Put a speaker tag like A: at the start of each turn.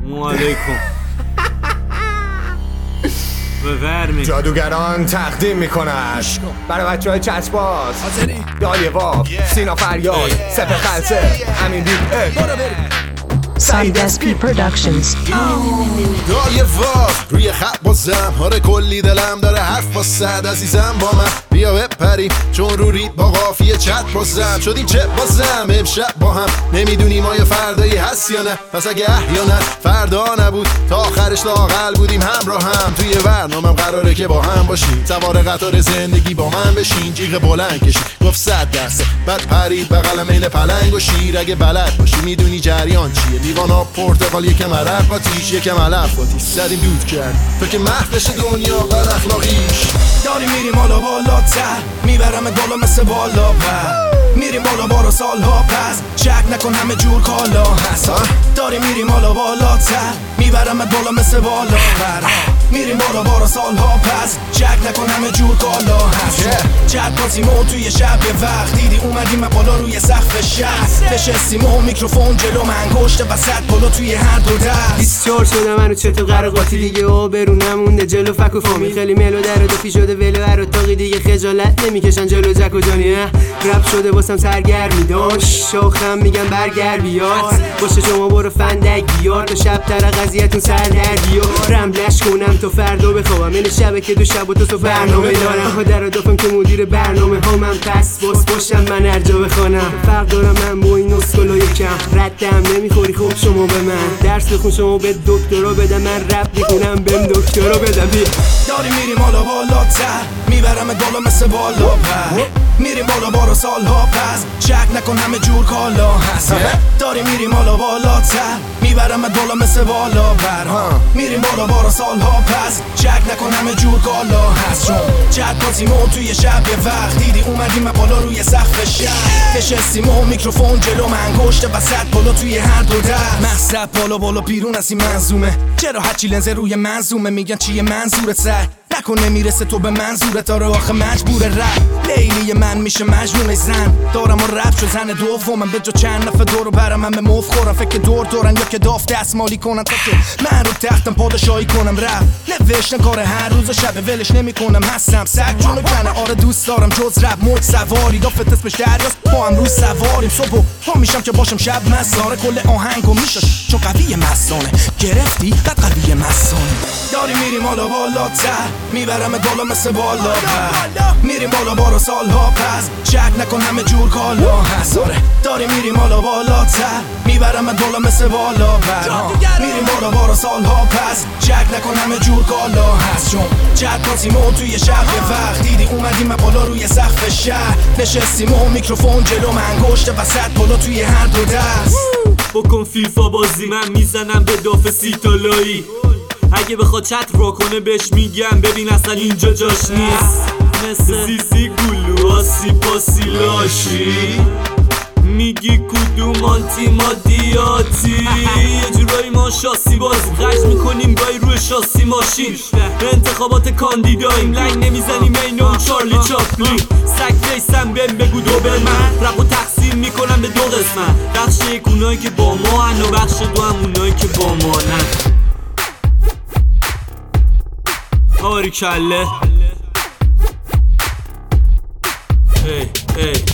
A: علیکم. بفرمایید.
B: جادوگران تقدیم میکنند برای بچه های چسباز، دایه واب، سینا فریاد، سپه خلصه، امین بیب،
C: Side SP Productions.
D: دایه واب روی خط بازم، آره کلی دلم داره حرف بازد. عزیزم با من بیا بپریم، چون رو رید با قافیه چت بازم. شدیم چه بازم امشب با هم، نمیدونیم ما یه فردایی هست یا نه. پس اگه احیانا فردا نبود تا آخرش لااقل بودیم همراه هم. توی برنامه‌م قراره که با هم باشیم، سوار قطار زندگی با من بشین. جیغ بلند کشید گفت 100%، بعد پرید بغلم این پلنگ و شیر. اگه بلد باشی میدونی جریان چیه، لیوانا پرتقال یکم عرق آتیش یکم علف آتیش زدیم دود کرد تو که محفش دنیا بر اخلاقیش.
E: داریم میریم حالا بالاتر، میبرم بالا مثل بالا پر. میریم بالا بارا سالها پس، شک نکن همه جور کالا هست. داریم میریم حالا بالاتر، میبرم بالا مثل بالا پر. میریم بالا بارا سالها پس، شک نکن همه جور کالا هست. چت بازیم و توی شب یه وقت دیدی اومدیم بالا روی سقف شهر. نشستیم و میکروفون جلو من گشته وسط بالا توی هر دو دست.
A: 24 شده منو چطور قراقاتی دیگه و برون نمونده جلو فک و فامی. خیلی ملو در و دفی شده ولو هر اتاقی دیگه خجالت نمیکشن جلو جک و جانی. رپ شده واسم سرگرمی داشت شاخم میگم برگر بیار. باشه شما برو فندک بیار تا شب تر قضیه‌تون سر در بیار. رملش کنم تا فردا بخوابم این شبه که دو شب و تو برنامه دارم. در و دفم که مدیر برنامه ها من پس باس باشم من هر جا بخوانم. فرق دارم من با این اسکلا یکم ردم نمیخوری خب شما به من درس بخون شما به دکترا بدم. من رپ میکنم بهم دکترا بدم.
E: داریم میریم حالا بالاتر، میبرم بالا مثل بالا پر. میریم بالا بارا سالها پس، شک نکن همه جور کالا هست. داریم میریم حالا بالاتر، میبرم بالا مثل بالا پر. میریم بالا بارا سالها پس، شک نکن همه جور کالا هست. چون چت بازیم و توی شب یه وقت دیدی اومدیم بالا روی سقف شهر. نشستیم و میکروفون جلو من گشته وسط بالا توی هر دو دست. مصرف بالا بالا بیرون از این منظومه، چرا هرچی لنز روی منظومه. میگن چیه منظورت سر نکنه میرسه تو به منظورت. آره آخه مجبور رپ لیلی من میشه مجنون زن. دارم و رپ شو زن دومم به جا چند نفر دورو برم. همه مف خورم فکر دور دورن یا که داف دستمالی کنن تا که من رو تختم پادشاهی کنم. رپ نوشتن کار هر روز و شب ولش نمی کنم. هستم سگ جونو کنه آره دوست دارم جز رپ موج سواری. دافت اسمش دریاست با هم روز سواریم. صبح پا میشم که باشم شب مساره کل آهنگو میشاش چون قوی مسانه. گرفتی بعد قوی مسانه. داریم میریم حالا بالاتر، میبرم بالا مثل بالا پر. میریم بالا بارا سالها پس، شک نکن همه جور کالا هست. آره داریم میریم حالا بالاتر، میبرم بالا مثل بالا پر. میریم بالا بارا سالها پس، شک نکن همه جور کالا هست. چون چت بازیم و توی شب یه وقت دیدی اومدیم بالا روی سقف شهر. نشستیم و میکروفون جلو من گشته وسط بالا توی هر دو دست.
A: بکن فیفا بازی من میزنم به داف سیتالایی. اگه بخواد چت را کنه بهش میگم ببین اصلا اینجا جاش نیست. مثل زیزی گلو آسی پاسی لاشی. میگی کدوم آنتی مادیاتی. یه جورایی ما شاسی بازی خرج میکنیم گاهی روی شاسی ماشین. انتخابات کاندیداییم لنگ نمیزنیم اینو چارلی چاپلین. سگ ریسم بهم بگو دو به من رب و تقسیم میکنم به دو قسمت. بخش یک اونایی که با ما هن و بخش دو هم اونایی که با ما نن. آری کله ای ای